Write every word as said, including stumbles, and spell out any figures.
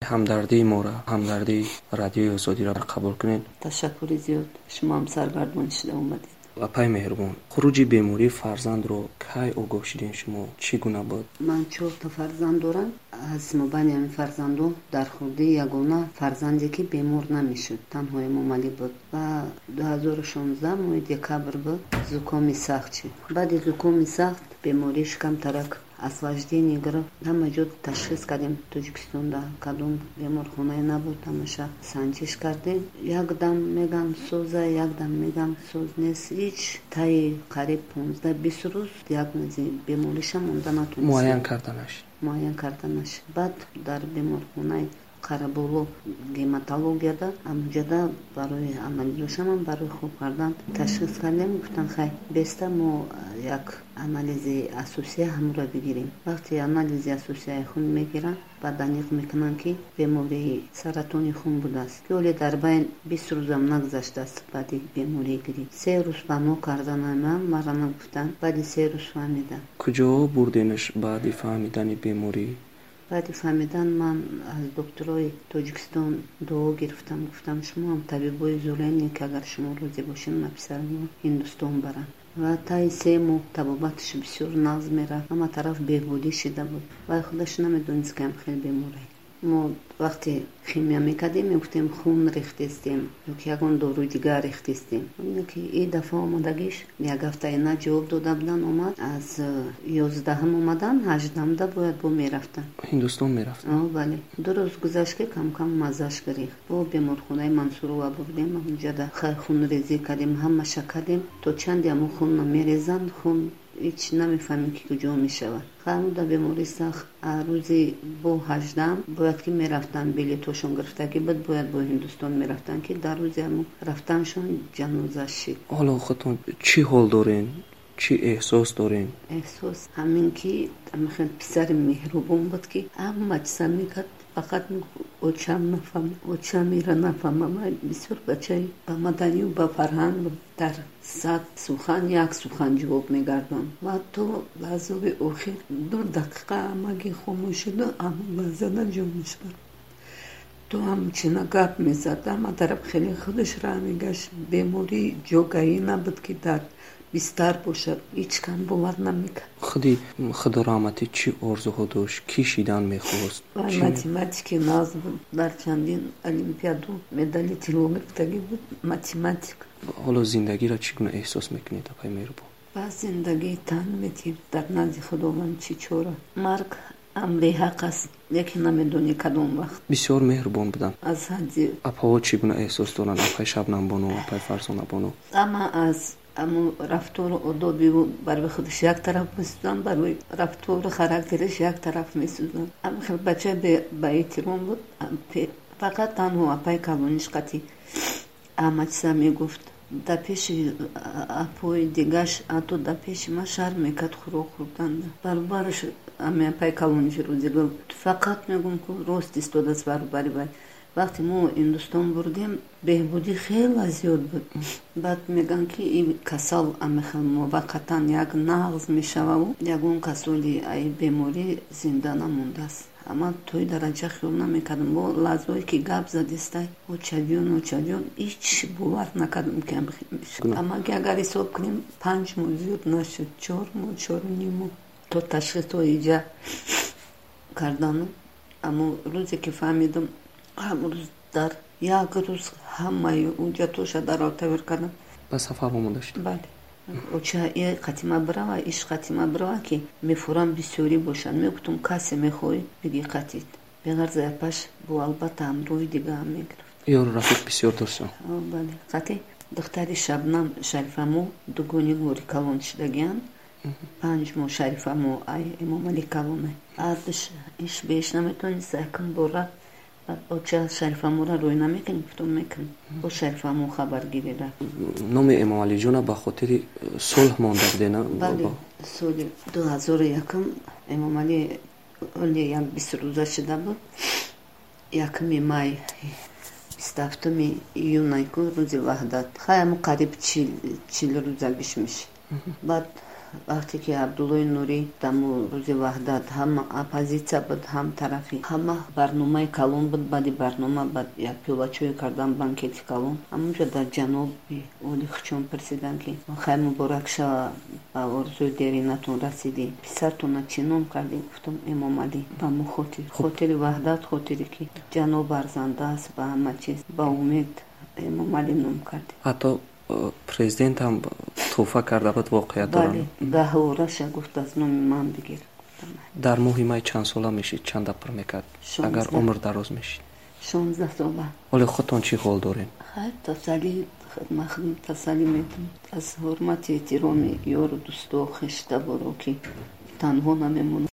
ҳамдардии мора, ҳамдардии радиои Озодиро қабул кунед. ташаккури зиёд. Шумо ҳам саргардон шуда омадед. Апай меҳрубон, хуруҷи бемории фарзандро кай огоҳ шудем шумо? Чӣ гуна буд? Ман чорта фарзанд дорам. Аз мобайни ҳамин фарзандо дар хурдии ягона фарзанде ки бемор намешуд, танҳо эмомалӣ буд. Ва дуҳазору шонздаҳ моҳи декабр буд, зукоми сахт шуд. баъди зукоми сахт бемории шикамтарак осложнение гирифт. ҳама ҷо ташхис кардем. Тоҷикистонда кадом беморхонае набуд, ҳамаша санҷиш кардем. Якдам мегам соза, якдам мегам соз нест. ҳеҷ таи қариб понздаҳ бист рӯз диагнози бемориша монда натунист. муайян карда нашид. муайян карда нашид. баъд дар беморхонаи Қараболу гематологияда амҷода барои амалӣ дошаман, барои хуб кардан ташхис кардем. гуфтан хай беста мо як анализи асосия ҳамро бигирем. вақте анализи асосияи хун мегиран, баъд аниқ мекунан ки бемории саратони хун будааст, ки оле дар байн бист рӯзам нагузаштааст. баъди бемории гириф се рӯз паҳмо карданамам, мара нагуфтан. баъди се рӯз фаҳмидам. куҷо бурденаш баъди фаҳмидани беморӣ? баъди фаҳмидан ман аз докторои Тоҷикистон дуо гирифтам. гуфтам шумо ҳам табибои зӯлаине ки агар шумо розӣ бошед ма писарамо Ҳиндустон барам. ва таи се моҳ табобатш бисёр нағз мерафт. ҳама тараф беҳбудӣ шида буд. вай худаш намедонист ки ҳам хеле беморӣ. мо вақте химия мекардем мегуфтем хун рехтестем ё ки ягон доруи дигар рехтестем. оне ки и дафъа омадагиш як ҳафтаи на ҷавоб дода будан. омад аз ёздаҳам омадан ҳаждаҳамда бояд бо мерафтан ҳиндустон мерафтан. бале ду рӯз гузашт ки кам кам маззаш гирифт. бо беморхонаи Мансурова бурдем. онҷода хай хунрезӣ кардем, ҳамаша кардем. то чанди ҳамо хунна мерезанд, хун ҳеҷ намефаҳмем ки куҷо мешавад. хамуда беморӣ сахт. рӯзи бо ҳаждаҳам бояд ки мерафтан, билетошон гирифтагӣ буд, бояд бо Ҳиндустон мерафтан ки дар рӯзи ҳамо рафтаншон ҷаноза шид. ҳоло худтон чӣ ҳол дорен? чӣ эҳсос дорен? эҳсос ҳамин ки хеле писари меҳрубон буд ки ҳама чиза мекард, фақат очам нафаҳмам, очамира нафаҳмам. бисёр бачаи ба маданию ба фарҳанг дар сад сухан як сухан ҷавоб мегардон. ва то лаҳзаи охир ду дақиқа ҳамагӣ хомӯш шуду, ҳама лаҳзада ҷо мешвад. то ҳамчина гап мезад. ҳама тараф хеле худаш раҳ мегашт. беморӣ ҷогаҳӣ набуд ки дар бистар бошад. ҳеҷ кам бовар намекард. худи худо раҳмати чӣ орзуҳо дошт? кӣ шидан мехост? математики нағз буд. дар чандин олимпиаду медали тилло гирифтагӣ буд. математик. ҳоло зиндагиро чӣ гуна эҳсос мекунед апай меҳрубон? ба зиндагӣ тан метиҳем. дар назди худованд чӣ чора. марг амри ҳақ аст, лекин намедонӣ кадом вақт. бисёр меҳрубон буданд. аз ҳадди. апаҳо чӣ гуна эҳсос доранд? апай Шабнамбоно, апай Фарзонабоно. ама аз аммо рафтору одоби барои худаш як тараф месӯзанд, барои рафтору характериш як тараф месӯзанд. ама хел бача ба эҳтиром буд. фақат танҳо апай калониш қатӣ ҳама чиза мегуфт. да пеши апои дигаш ҳатто да пеши ма шарм мекард хӯрок хӯрданда. баробараш ами апай калониш рӯзи гуфт фақат мегум ки рост истодааст баробари вай. вақте мо Ҳиндустон бурдем беҳбудӣ хеле зиёд буд. баъд меган ки ин касал амехел муваққатан як нағз мешававу ягон касоли ай беморӣ зинда намондааст. ама тои дараҷа хиёл намекардам. бо лаҳзое ки гап задистай очадиён очадиён ҳеҷ бовар накардам ки ам мешавад. ама ки агар ҳисоб кунем панҷ моҳ зиёд нашуд, чор моҳ чору ним моҳ то ташхисо иҷа кардану. аммо рӯзе ки фаҳмидам ҳамрӯз дар як рӯз ҳамаи ҳуҷҷатоша даровтавер кардам. ба сафар омода шуд. бале оча и қатима бирава, иш қатима бирава ки мефурам бисёрӣ бошад. мегуфтам касе мехоҳӣ биги қатид. беғарзи апаш бо албатта ҳамроҳи дига ҳам мегирифт. ёру рафиқ бисёр дошт. бале қатӣ духтари Шабнам Шарифамо дугони гори калон шудагиянд. панҷ моҳ Шарифамо ай Эмомалӣ калонай. ардиш иш беш наметавонист. якум бора оча Шарифамора рӯй намекунӣ? гуфтам мекунам. бо Шарифамо хабаргирӣ рафт. номи Эмомалиҷона ба хотири сулҳ монда будена? бале соли ду ҳазору якум Эмомалӣ оли як бист рӯза шуда буд. якуми май бисту ҳафтуми июнай ку рӯзи ваҳдат. хай ҳамо қариб чил рӯзагиш меши. баъд вақте ки Абдуллои Нурӣ даму рӯзи ваҳдат ҳама оппозитсия буд, ҳам тарафи, ҳама барномаи калон буд. Баъди барнома баъд як пиёлачӯи кардан банкети калон. ҳамонҷо дар ҷаноби оли хучон пурсидан ки хай муборак шава, ба орзуи деринатон расидӣ, писартона чӣ ном кардӣ? Гуфтам Эмом Алӣ. ба мо хотир хотири ваҳдат, хотире ки ҷаноб арзанда аст ба ҳама чиз, ба умед Эмом Алӣ ном кардем. ҳатто президент ҳам тӯҳфа карда буд воқеият дорад. бале даҳвораша гуфт аз номи ман бигир. дар моҳи май чанд сола мешид? чанд апр мекард агар умр дароз мешид? шонздаҳ сола. оли худтон чӣ ҳол дорем? хай тасаллӣ хидмахм тасаллӣ медам аз ҳурмати эҳтироми ёру дӯсту хештаворо ки танҳо намемонам.